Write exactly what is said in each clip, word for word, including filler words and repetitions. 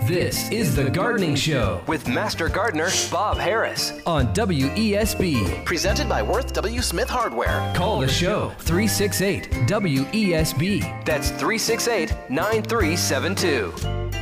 This is The Gardening Show with Master Gardener Bob Harris on W E S B. Presented by Worth W. Smith Hardware. Call the show three six eight W E S B. That's three six eight, nine three seven two.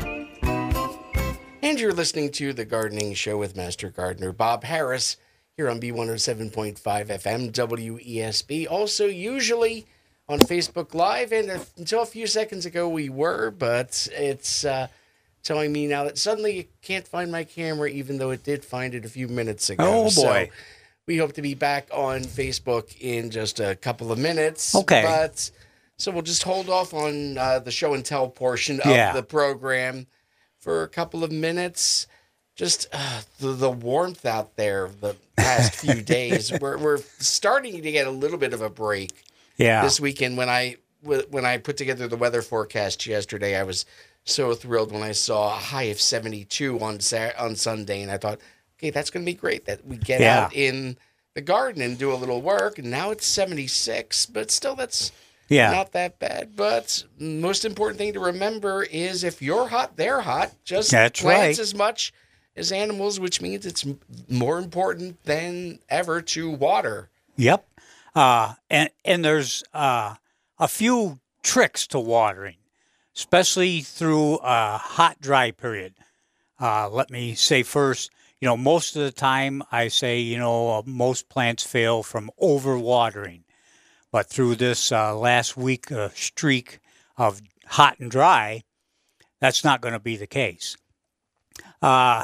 And you're listening to The Gardening Show with Master Gardener Bob Harris here on B one oh seven point five F M W E S B. Also, usually on Facebook Live, and until a few seconds ago we were, but it's uh, telling me now that suddenly it can't find my camera, even though it did find it a few minutes ago. Oh, boy. So we hope to be back on Facebook in just a couple of minutes. Okay. But so we'll just hold off on uh, the show and tell portion of Yeah. the program for a couple of minutes. Just uh, the, the warmth out there the past few days. We're we're starting to get a little bit of a break. Yeah. This weekend, when I when I put together the weather forecast yesterday, I was so thrilled when I saw a high of seventy-two on Sat- on Sunday, and I thought, okay, that's going to be great that we get Yeah. out in the garden and do a little work. And now it's seventy-six, but still, that's Yeah. not that bad. But most important thing to remember is if you're hot, they're hot. Just That's plants right. as much as animals, which means it's m- more important than ever to water. Yep. Uh, and and there's uh, a few tricks to watering, especially through a hot, dry period. Uh, let me say first, you know, most of the time I say, you know, uh, most plants fail from overwatering. But through this uh, last week uh, streak of hot and dry, that's not going to be the case. Uh,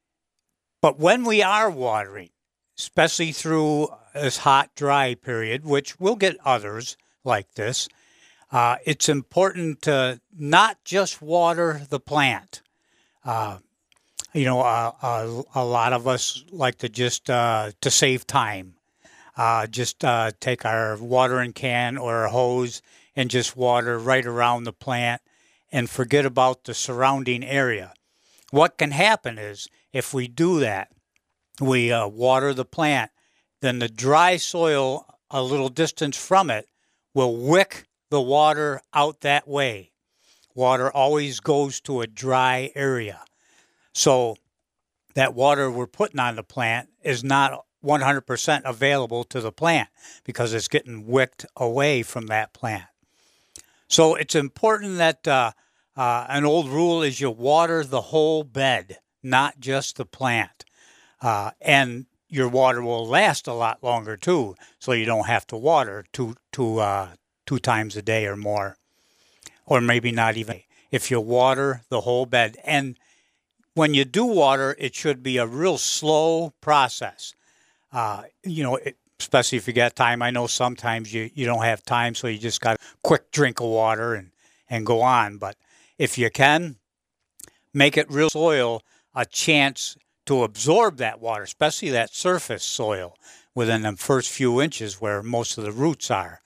but when we are watering, especially through this hot, dry period, which we'll get others like this, uh, it's important to not just water the plant. Uh, you know, uh, uh, a lot of us like to just, uh, to save time, uh, just uh, take our watering can or a hose and just water right around the plant and forget about the surrounding area. What can happen is if we do that, we uh, water the plant, then the dry soil a little distance from it will wick the water out that way. Water always goes to a dry area. So that water we're putting on the plant is not one hundred percent available to the plant because it's getting wicked away from that plant. So it's important that uh, uh, an old rule is you water the whole bed, not just the plant. Uh, and your water will last a lot longer too, so you don't have to water two, two, uh, two times a day or more, or maybe not even. If you water the whole bed, and when you do water, it should be a real slow process. Uh, you know, it, especially if you got time. I know sometimes you, you don't have time, so you just got a quick drink of water and, and go on. But if you can, make it real soil a chance to absorb that water, especially that surface soil within the first few inches where most of the roots are.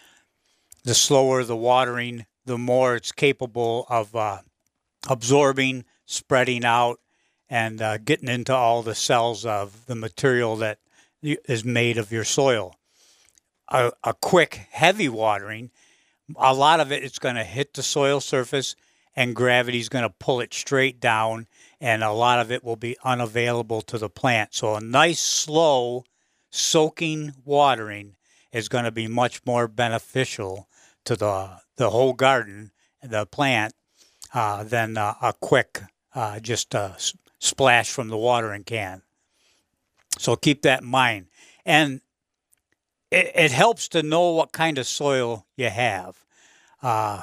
The slower the watering, the more it's capable of uh, absorbing, spreading out, and uh, getting into all the cells of the material that is made of your soil. A, a quick, heavy watering, a lot of it is going to hit the soil surface and gravity's going to pull it straight down, and a lot of it will be unavailable to the plant. So a nice, slow, soaking watering is going to be much more beneficial to the the whole garden, the plant, uh, than uh, a quick, uh, just a s- splash from the watering can. So keep that in mind. And it, it helps to know what kind of soil you have. Uh,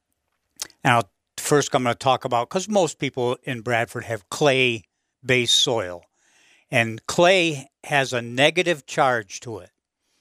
now, first I'm going to talk about, because most people in Bradford have clay-based soil. And clay has a negative charge to it.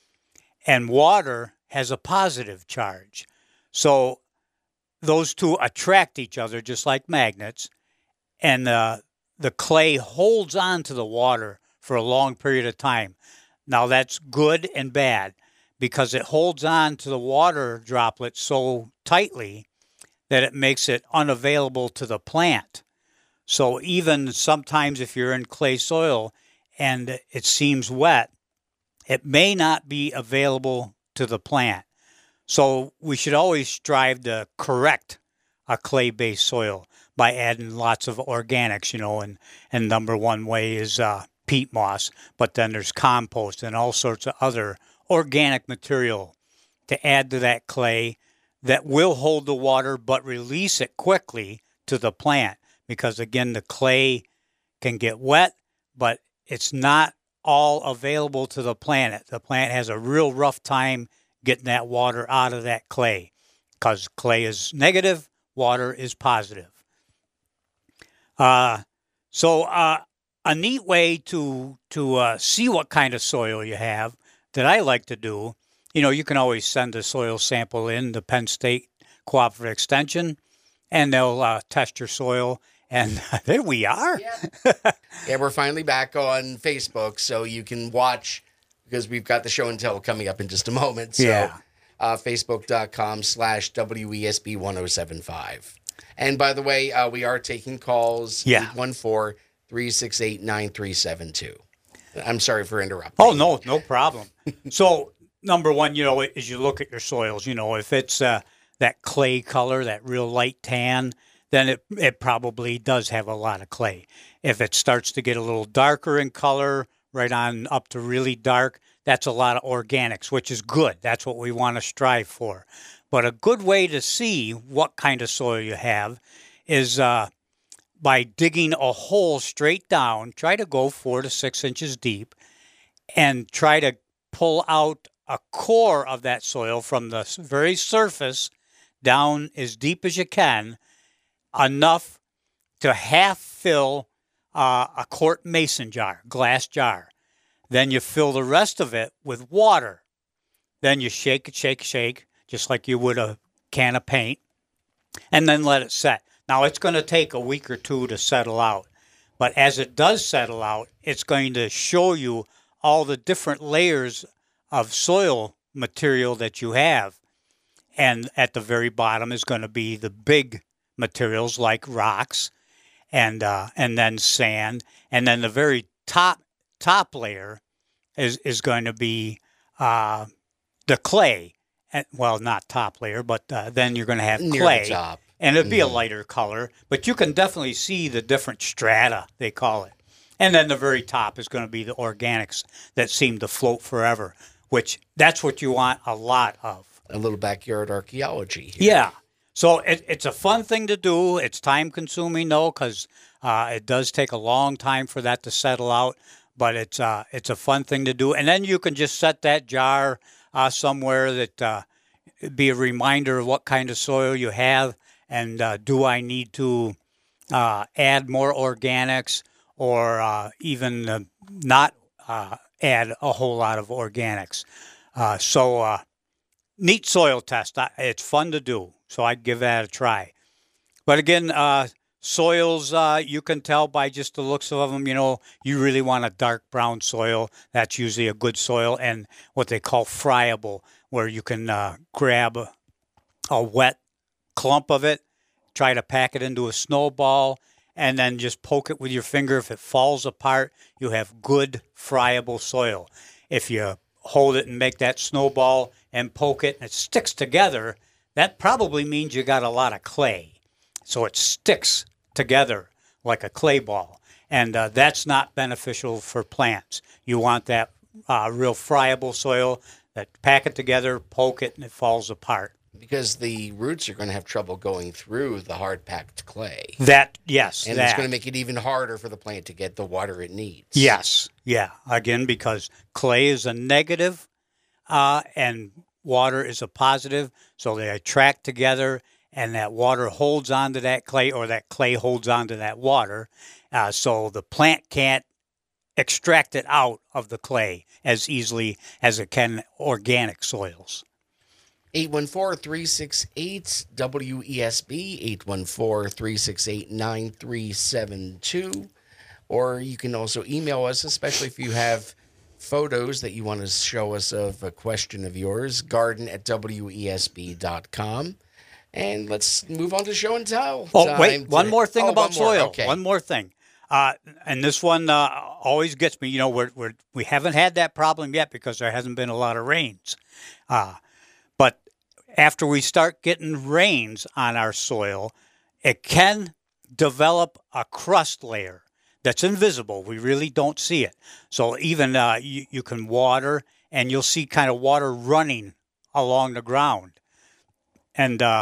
And water has a positive charge. So those two attract each other just like magnets. And uh, the clay holds on to the water for a long period of time. Now that's good and bad because it holds on to the water droplets so tightly that it makes it unavailable to the plant. So even sometimes if you're in clay soil and it seems wet, it may not be available to the plant. So we should always strive to correct a clay-based soil by adding lots of organics, you know, and, and number one way is uh, peat moss, but then there's compost and all sorts of other organic material to add to that clay that will hold the water but release it quickly to the plant, because again, the clay can get wet, but it's not all available to the plant. The plant has a real rough time getting that water out of that clay, because clay is negative, water is positive. Uh, so uh, a neat way to to uh, see what kind of soil you have that I like to do, you know, you can always send a soil sample in to Penn State Cooperative Extension, and they'll uh, test your soil. And there we are. Yeah. Yeah, we're finally back on Facebook, so you can watch, because we've got the show and tell coming up in just a moment. So, Yeah. uh, Facebook.com slash WESB ten seventy-five. And by the way, uh, we are taking calls. Yeah. eight one four, three six eight, nine three seven two. I'm sorry for interrupting. Oh, no, no problem. So, number one, you know, as you look at your soils, you know, if it's uh, that clay color, that real light tan, then it, it probably does have a lot of clay. If it starts to get a little darker in color, right on up to really dark, that's a lot of organics, which is good. That's what we want to strive for. But a good way to see what kind of soil you have is uh, by digging a hole straight down. Try to go four to six inches deep and try to pull out a core of that soil from the very surface down as deep as you can, enough to half fill uh, a quart mason jar, glass jar. Then you fill the rest of it with water. Then you shake it, shake, shake, just like you would a can of paint, and then let it set. Now, it's going to take a week or two to settle out, but as it does settle out, it's going to show you all the different layers of soil material that you have. And at the very bottom is going to be the big materials like rocks and uh, and then sand. And then the very top top layer is, is going to be uh, the clay. And, well, not top layer, but uh, then you're going to have Near clay. the top. And it'll be Mm-hmm. a lighter color. But you can definitely see the different strata, they call it. And then the very top is going to be the organics that seem to float forever, which that's what you want a lot of. A little backyard archaeology here. Yeah. So it, it's a fun thing to do. It's time consuming though, because uh, it does take a long time for that to settle out. But it's uh, it's a fun thing to do, and then you can just set that jar uh, somewhere that uh, be a reminder of what kind of soil you have, and uh, do I need to uh, add more organics, or uh, even uh, not uh, add a whole lot of organics. Uh, so. Uh, Neat soil test. It's fun to do, so I'd give that a try. But again, uh, soils, uh, you can tell by just the looks of them, you know, you really want a dark brown soil. That's usually a good soil, and what they call friable, where you can uh, grab a, a wet clump of it, try to pack it into a snowball, and then just poke it with your finger. If it falls apart, you have good friable soil. If you hold it and make that snowball and poke it and it sticks together, that probably means you got a lot of clay. So it sticks together like a clay ball. And uh, that's not beneficial for plants. You want that uh, real friable soil that pack it together, poke it, and it falls apart. Because the roots are going to have trouble going through the hard-packed clay. That, yes, And that. it's going to make it even harder for the plant to get the water it needs. Yes, yeah. Again, because clay is a negative, uh, and water is a positive, so they attract together, and that water holds onto that clay, or that clay holds onto that water, uh, so the plant can't extract it out of the clay as easily as it can organic soils. eight one four, three six eight, W E S B, eight one four, three six eight, nine three seven two. Or you can also email us, especially if you have photos that you want to show us of a question of yours, garden at W E S B dot com. And let's move on to show and tell. Oh, time wait, one today. more thing Oh, about one more. soil. Okay. One more thing. Uh, and this one uh, always gets me. You know, we're, we're, we haven't had that problem yet because there hasn't been a lot of rains. Uh, but after we start getting rains on our soil, it can develop a crust layer that's invisible. We really don't see it. So even uh, you, you can water, and you'll see kind of water running along the ground. And uh,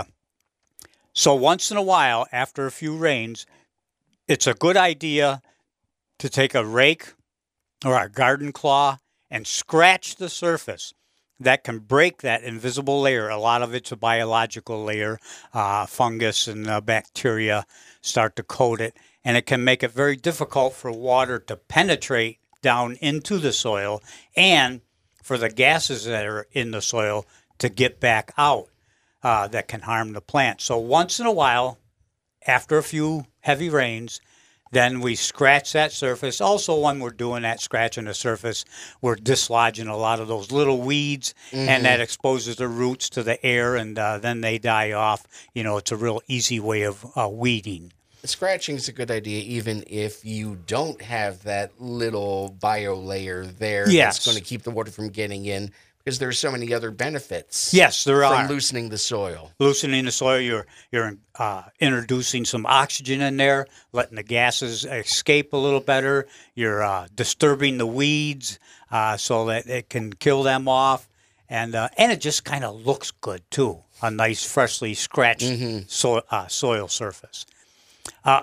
so once in a while, after a few rains, it's a good idea to take a rake or a garden claw and scratch the surface. That can break that invisible layer. A lot of it's a biological layer. Uh, fungus and uh, bacteria start to coat it, and it can make it very difficult for water to penetrate down into the soil and for the gases that are in the soil to get back out uh, that can harm the plant. So once in a while, after a few heavy rains, then we scratch that surface. Also, when we're doing that, scratching the surface, we're dislodging a lot of those little weeds, mm-hmm. and that exposes the roots to the air, and uh, then they die off. You know, it's a real easy way of uh, weeding. Scratching is a good idea, even if you don't have that little bio layer there yes. that's going to keep the water from getting in, because there's so many other benefits. Yes, there from are. loosening the soil. Loosening the soil, you're you're uh, introducing some oxygen in there, letting the gases escape a little better. You're uh, disturbing the weeds uh, so that it can kill them off, and uh, and it just kind of looks good too. A nice, freshly scratched mm-hmm. so, uh, soil surface. Uh,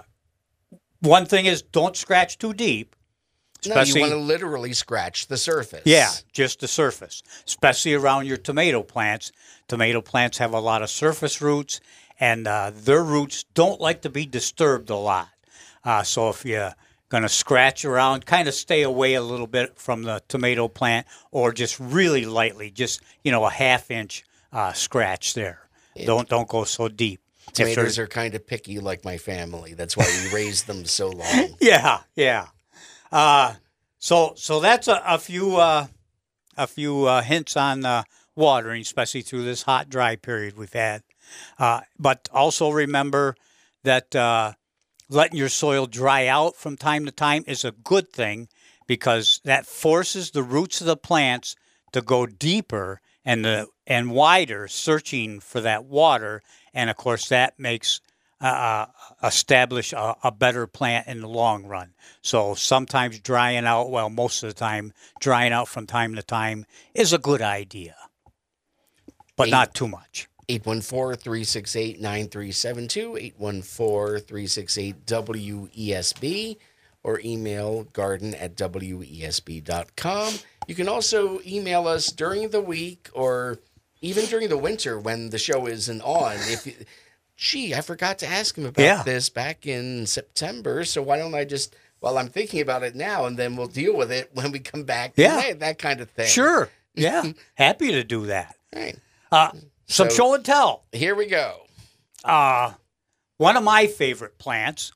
one thing is, don't scratch too deep. No, you want to literally scratch the surface. Yeah, just the surface, especially around your tomato plants. Tomato plants have a lot of surface roots, and uh, their roots don't like to be disturbed a lot. Uh, so if you're going to scratch around, kind of stay away a little bit from the tomato plant, or just really lightly, just, you know, a half inch uh, scratch there. Yeah. Don't don't go so deep. Tomatoes are kind of picky like my family. That's why we raised them so long. Yeah, yeah. Uh, so so that's a, a few uh, a few uh, hints on uh, watering, especially through this hot, dry period we've had. Uh, but also remember that uh, letting your soil dry out from time to time is a good thing, because that forces the roots of the plants to go deeper and the and wider, searching for that water, and of course that makes Uh, establish a, a better plant in the long run. So sometimes drying out, well, most of the time, drying out from time to time is a good idea, but Eight, not too much. eight one four, three six eight, nine three seven two, eight one four, three six eight, W E S B, or email garden at W E S B dot com. You can also email us during the week or even during the winter when the show isn't on. If you, Gee, I forgot to ask him about yeah. this back in September, so why don't I just, well, I'm thinking about it now, and then we'll deal with it when we come back. Yeah. Hey, that kind of thing. Sure. Yeah. Happy to do that. Right. Uh, some So- show and tell. Here we go. Uh, one of my favorite plants,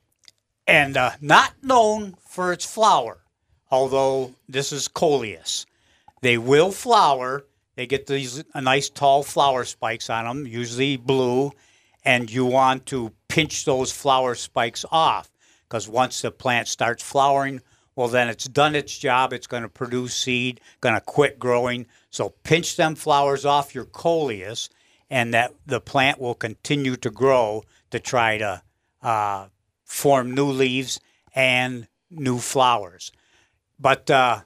and uh, not known for its flower, although this is coleus. They will flower. They get these uh, nice tall flower spikes on them, usually blue. And you want to pinch those flower spikes off, because once the plant starts flowering, well, then it's done its job. It's going to produce seed, going to quit growing. So pinch them flowers off your coleus, and that the plant will continue to grow to try to uh, form new leaves and new flowers. But uh,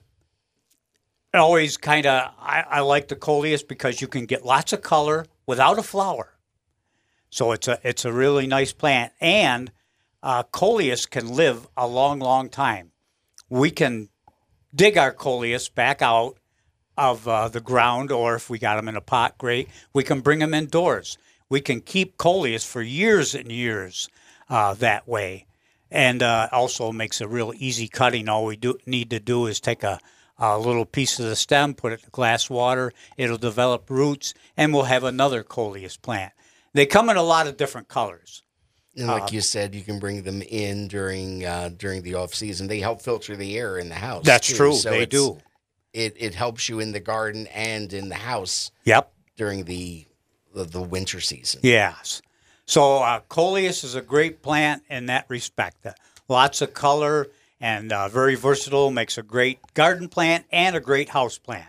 always kind of, I, I like the coleus because you can get lots of color without a flower. So it's a it's a really nice plant, and uh, coleus can live a long, long time. We can dig our coleus back out of uh, the ground, or if we got them in a pot, great. We can bring them indoors. We can keep coleus for years and years uh, that way, and uh, also makes a real easy cutting. All we do need to do is take a, a little piece of the stem, put it in glass water. It'll develop roots, and we'll have another coleus plant. They come in a lot of different colors. And like Um, you said, you can bring them in during uh, during the off season. They help filter the air in the house. That's too. true. So They it's- do. It it helps you in the garden and in the house Yep. during the the, the winter season. Yes. So uh, coleus is a great plant in that respect. Uh, lots of color and uh, very versatile. Makes a great garden plant and a great house plant.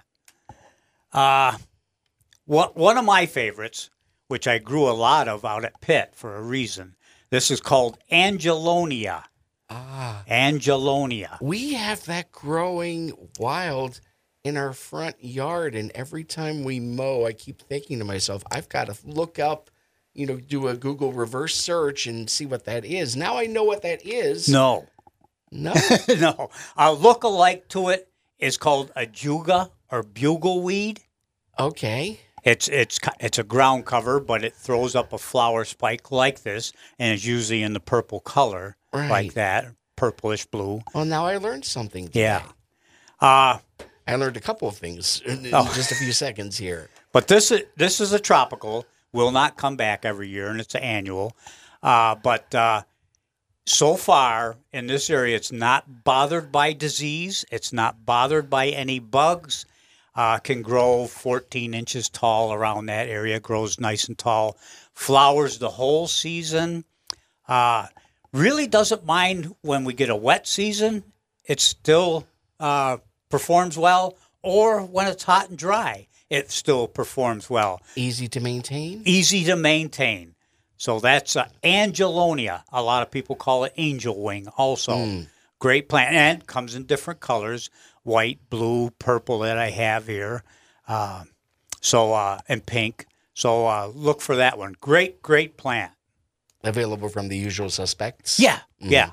Uh, what, one of my favorites, which I grew a lot of out at Pitt for a reason, This is called Angelonia. Ah. Angelonia. We have that growing wild in our front yard, and every time we mow, I keep thinking to myself, I've got to look up, you know, do a Google reverse search and see what that is. Now I know what that is. No. No? No. A look-alike to it is called ajuga or bugleweed. Okay. It's it's it's a ground cover, but it throws up a flower spike like this, and it's usually in the purple color, Right. like that, purplish blue. Well, now I learned something today. Yeah. Uh, I learned a couple of things in, in Oh. just a few seconds here. but this is, this is a tropical, will not come back every year, and it's an annual. Uh, but uh, so far in this area, it's not bothered by disease. It's not bothered by any bugs. Uh, can grow fourteen inches tall around that area, grows nice and tall, flowers the whole season. Uh, really doesn't mind when we get a wet season. It still uh, performs well, or when it's hot and dry, it still performs well. Easy to maintain? Easy to maintain. So that's uh, Angelonia. A lot of people call it angel wing also. Great plant, and comes in different colors. White, blue, purple that I have here, uh, so uh, and pink. So uh, look for that one. Great, great plant. Available from the usual suspects? Yeah, yeah.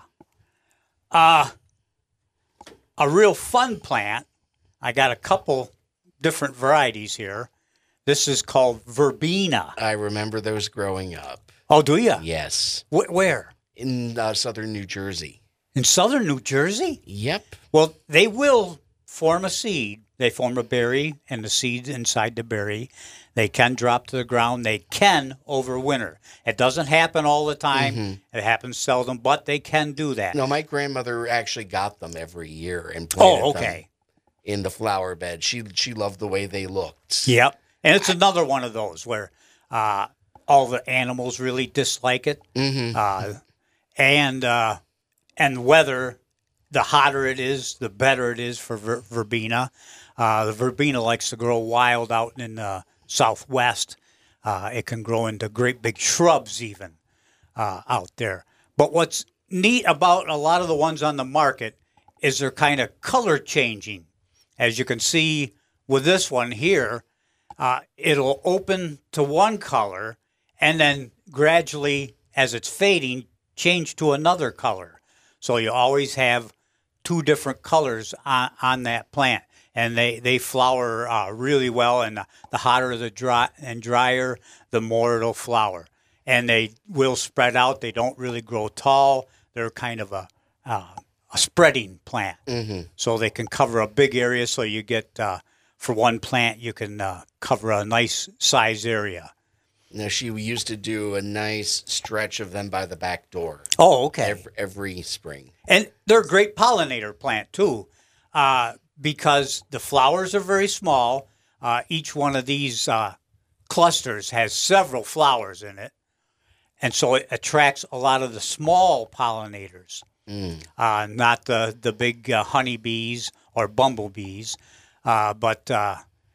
Uh, a real fun plant. I got a couple different varieties here. This is called verbena. I remember those growing up. Oh, do you? Yes. Wh- where? In uh, southern New Jersey. In southern New Jersey? Yep. Well, they will form a seed. They form a berry, and the seeds inside the berry. They can drop to the ground. They can overwinter. It doesn't happen all the time. It happens seldom, but they can do that. No, my grandmother actually got them every year and planted Oh, them okay. in the flower bed. She she loved the way they looked. Yep. And it's another one of those where uh, all the animals really dislike it. Mm-hmm. Uh, and uh, and weather, the hotter it is, the better it is for ver- verbena. Uh, the verbena likes to grow wild out in the southwest. Uh, it can grow into great big shrubs even uh, out there. But what's neat about a lot of the ones on the market is they're kind of color changing. As you can see with this one here, uh, it'll open to one color and then gradually, as it's fading, change to another color. So you always have two different colors on, on that plant. And they, they flower uh, really well, and the, the hotter the dry and drier, the more it'll flower. And they will spread out. They don't really grow tall. They're kind of a uh, a spreading plant. Mm-hmm. So they can cover a big area. So you get, uh, for one plant, you can uh, cover a nice size area. Now, she used to do a nice stretch of them by the back door Oh, okay. every, every spring. And they're a great pollinator plant, too, uh, because the flowers are very small. Uh, each one of these uh, clusters has several flowers in it. And so it attracts a lot of the small pollinators, Mm. uh, not the, the big uh, honeybees or bumblebees, uh, but uh,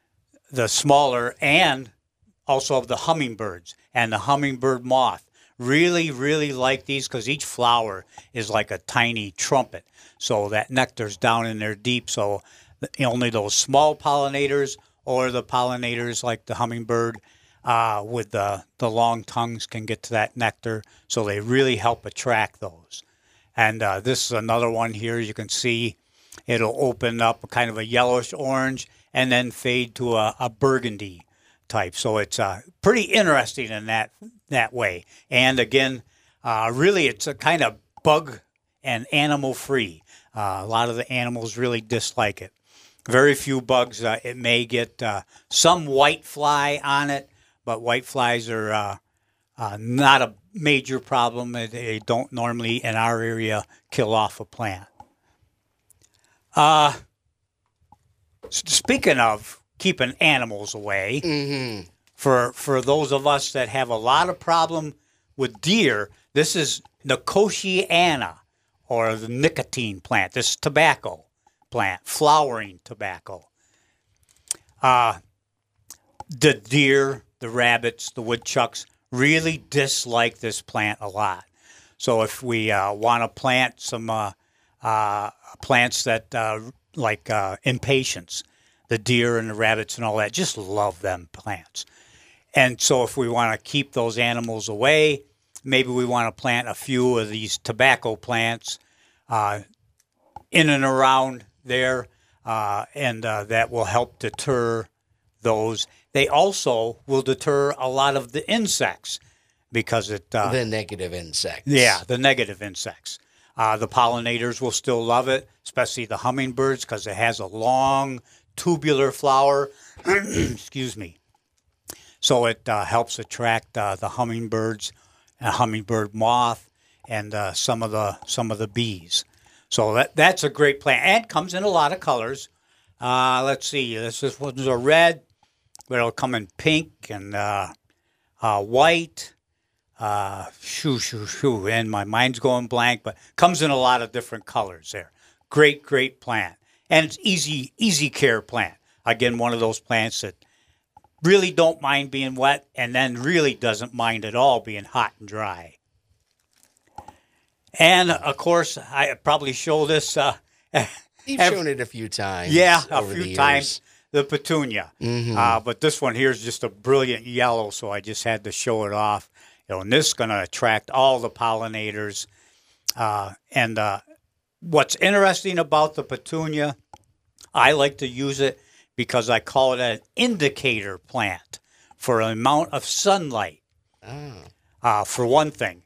the smaller, and also the hummingbirds and the hummingbird moth. Really, really like these because each flower is like a tiny trumpet. So that nectar's down in there deep. So only those small pollinators or the pollinators like the hummingbird uh, with the, the long tongues can get to that nectar. So they really help attract those. And uh, this is another one here. You can see it'll open up kind of a yellowish orange and then fade to a, a burgundy type. So it's uh, pretty interesting in that that way. And again, uh, really it's a kind of bug and animal free. Uh, a lot of the animals really dislike it. Very few bugs. Uh, it may get uh, some white fly on it, but white flies are uh, uh, not a major problem. They- They don't normally in our area kill off a plant. Uh, s- speaking of keeping animals away, Mm-hmm. for for those of us that have a lot of problem with deer, this is Nicotiana, or the nicotine plant. This is tobacco plant, flowering tobacco. Uh, the deer, the rabbits, the woodchucks really dislike this plant a lot. So if we uh, want to plant some uh, uh, plants that uh, like uh, impatiens, the deer and the rabbits and all that, just love them plants. And so if we want to keep those animals away, maybe we want to plant a few of these tobacco plants uh, in and around there, uh, and uh, that will help deter those. They also will deter a lot of the insects because it... Uh, the negative insects. Yeah, the negative insects. Uh, the pollinators will still love it, especially the hummingbirds, because it has a long tubular flower. Excuse me. So it uh, helps attract uh, the hummingbirds, a hummingbird moth, and uh, some of the some of the bees. So that that's a great plant, and comes in a lot of colors. Uh, let's see, this is one's a red, but it'll come in pink and uh, uh, white. Uh, shoo, shoo, shoo, and my mind's going blank, but comes in a lot of different colors there. Great, great plant, and it's easy, easy care plant. Again, one of those plants that really don't mind being wet, and then really doesn't mind at all being hot and dry. And of course, I probably show this. Uh, You've every, shown it a few times. Yeah, a over the few years. times. The petunia, Mm-hmm. uh, but this one here is just a brilliant yellow, so I just had to show it off. You know, and this is going to attract all the pollinators. Uh, and uh, what's interesting about the petunia, I like to use it because I call it an indicator plant for an amount of sunlight. Oh. Uh, for one thing,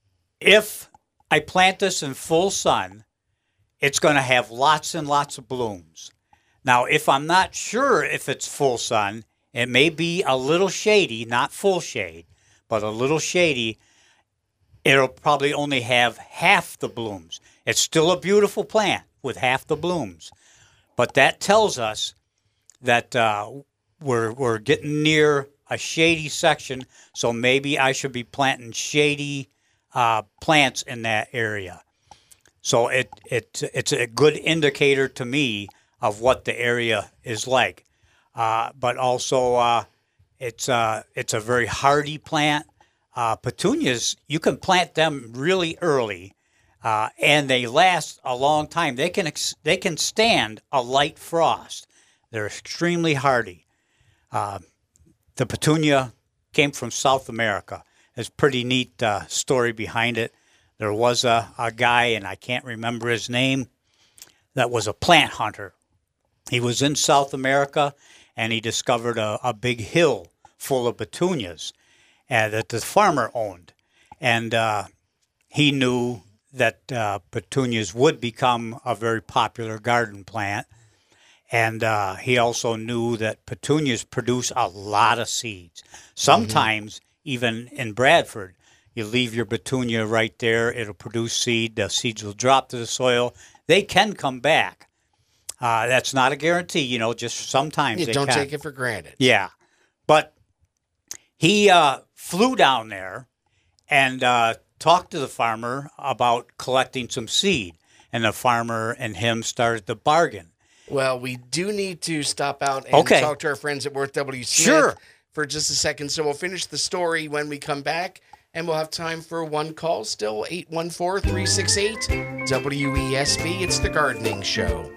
if I plant this in full sun, it's going to have lots and lots of blooms. Now, if I'm not sure if it's full sun, it may be a little shady, not full shade, but a little shady. It'll probably only have half the blooms. It's still a beautiful plant with half the blooms. But that tells us that uh, we're, we're getting near a shady section, so maybe I should be planting shady uh, plants in that area. So it, it it's a good indicator to me of what the area is like. Uh, but also, uh, it's uh, it's a very hardy plant. Uh, petunias, you can plant them really early, uh, and they last a long time. They can ex- they can stand a light frost. They're extremely hardy. Uh, the petunia came from South America. There's a pretty neat uh, story behind it. There was a, a guy, and I can't remember his name, that was a plant hunter. He was in South America, and he discovered a, a big hill full of petunias uh, that the farmer owned. And uh, he knew that uh, petunias would become a very popular garden plant. And uh, he also knew that petunias produce a lot of seeds. Sometimes, mm-hmm. even in Bradford, you leave your petunia right there, it'll produce seed, the seeds will drop to the soil. They can come back. Uh, that's not a guarantee, you know, just sometimes You they don't can. take it for granted. Yeah. But he uh, flew down there and uh, talked to the farmer about collecting some seed. And the farmer and him started to bargain. Well, we do need to stop out and Okay. talk to our friends at Worth W. Smith Sure. for just a second. So we'll finish the story when we come back, and we'll have time for one call still, eight one four, three six eight, W E S B. It's The Gardening Show.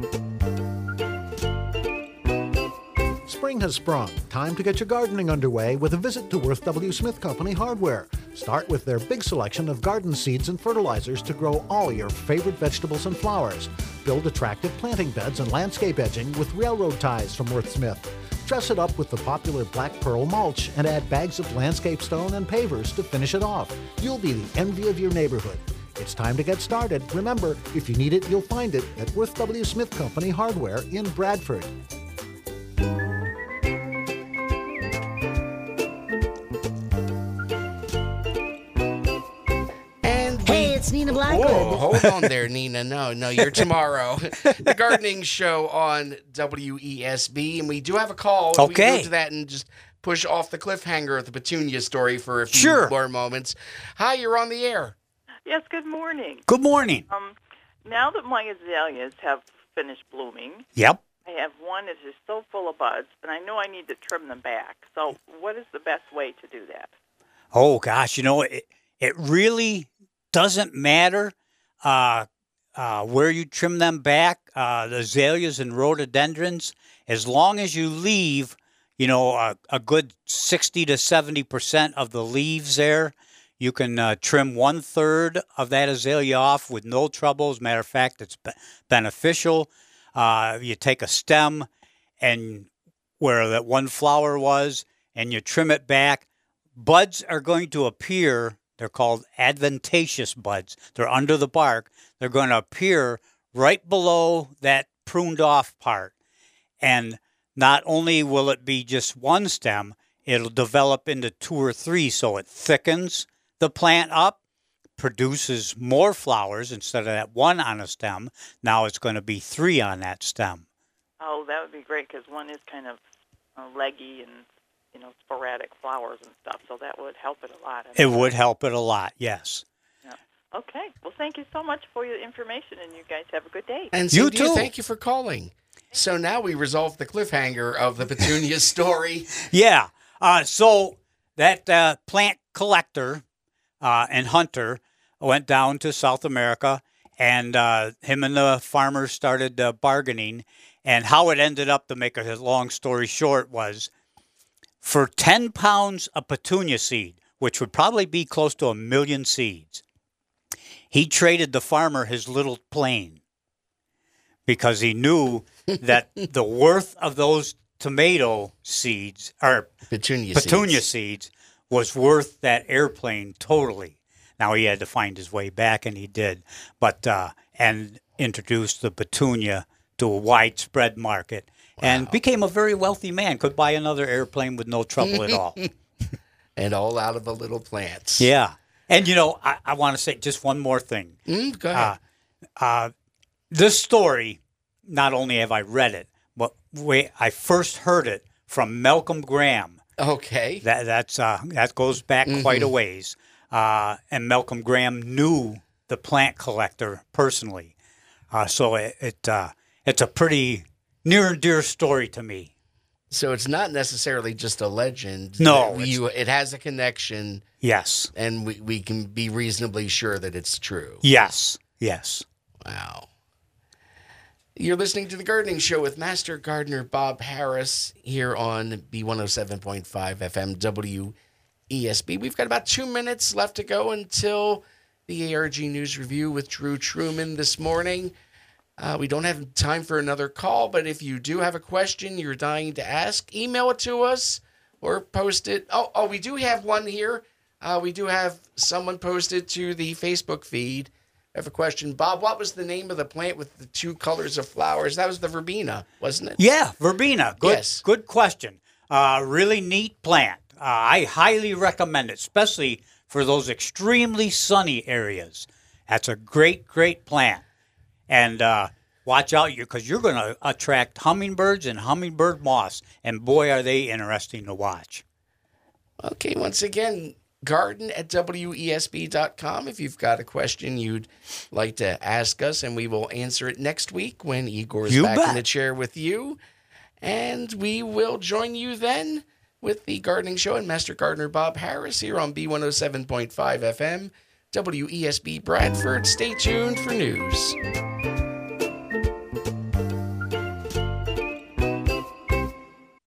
Spring has sprung. Time to get your gardening underway with a visit to Worth W. Smith Company Hardware. Start with their big selection of garden seeds and fertilizers to grow all your favorite vegetables and flowers. Build attractive planting beds and landscape edging with railroad ties from Worth Smith. Dress it up with the popular Black Pearl mulch and add bags of landscape stone and pavers to finish it off. You'll be the envy of your neighborhood. It's time to get started. Remember, if you need it, you'll find it at Worth W. Smith Company Hardware in Bradford. Hey, it's Nina Blackwood. Whoa, hold on there, Nina. No, no, you're tomorrow. The Gardening Show on W E S B, and we do have a call. We can Okay. go to that and just push off the cliffhanger of the petunia story for a few Sure. more moments. Hi, you're on the air. Yes, good morning. Good morning. Um, now that my azaleas have finished blooming, Yep. I have one that is so full of buds, and I know I need to trim them back. So what is the best way to do that? Oh, gosh, you know, it, it really doesn't matter uh, uh, where you trim them back, uh, the azaleas and rhododendrons, as long as you leave, you know, a, a good sixty to seventy percent of the leaves there. You can uh, trim one third of that azalea off with no trouble. As a matter of fact, it's be- beneficial. Uh, you take a stem and where that one flower was, and you trim it back. Buds are going to appear. They're called adventitious buds. They're under the bark. They're going to appear right below that pruned off part. And not only will it be just one stem, it'll develop into two or three, so it thickens the plant up, produces more flowers instead of that one on a stem. Now it's going to be three on that stem. Oh, that would be great because one is kind of uh, leggy and, you know, sporadic flowers and stuff, so that would help it a lot. It would help it a lot, yes. Yeah. Okay. Well, thank you so much for your information, and you guys have a good day. And You Cindy, too. thank you for calling. So now we resolved the cliffhanger of the petunia story. Yeah. Uh, so that uh, plant collector uh, and hunter went down to South America, and uh, him and the farmers started uh, bargaining. And how it ended up, to make a long story short, was for ten pounds of petunia seed, which would probably be close to a million seeds, he traded the farmer his little plane because he knew that the worth of those tomato seeds, or Petunia, petunia seeds. seeds, was worth that airplane totally. Now he had to find his way back, and he did, but uh, and introduced the petunia to a widespread market, wow. and became a very wealthy man. Could buy another airplane with no trouble at all. And all out of the little plants. Yeah, and you know, I, I want to say just one more thing. Mm, go ahead. Uh, uh, this story, not only have I read it, but we, I first heard it from Malcolm Graham. Okay. That that's uh, that goes back mm-hmm. quite a ways. Uh, and Malcolm Graham knew the plant collector personally, uh, so it, it uh, it's a pretty near and dear story to me. So it's not necessarily just a legend. No, you, it has a connection. Yes, and we we can be reasonably sure that it's true. Yes, yes. Wow. You're listening to The Gardening Show with Master Gardener Bob Harris here on B one oh seven point five F M W E S B. We've got about two minutes left to go until the A R G News Review with Drew Truman this morning. Uh, we don't have time for another call, but if you do have a question you're dying to ask, email it to us or post it. Oh, oh, we do have one here. Uh, we do have someone posted to the Facebook feed. I have a question. Bob, what was the name of the plant with the two colors of flowers? That was the verbena, wasn't it? Yeah, verbena. Good, yes. Good question. Uh, really neat plant. Uh, I highly recommend it, especially for those extremely sunny areas. That's a great, great plant. And uh, watch out, because you're going to attract hummingbirds and hummingbird moths. And boy, are they interesting to watch. Okay, once again, garden at W E S B dot com if you've got a question you'd like to ask us, and we will answer it next week when Igor's You back bet. in the chair with you. And we will join you then with the Gardening Show and Master Gardener Bob Harris here on B one oh seven point five F M, W E S B Bradford. Stay tuned for news.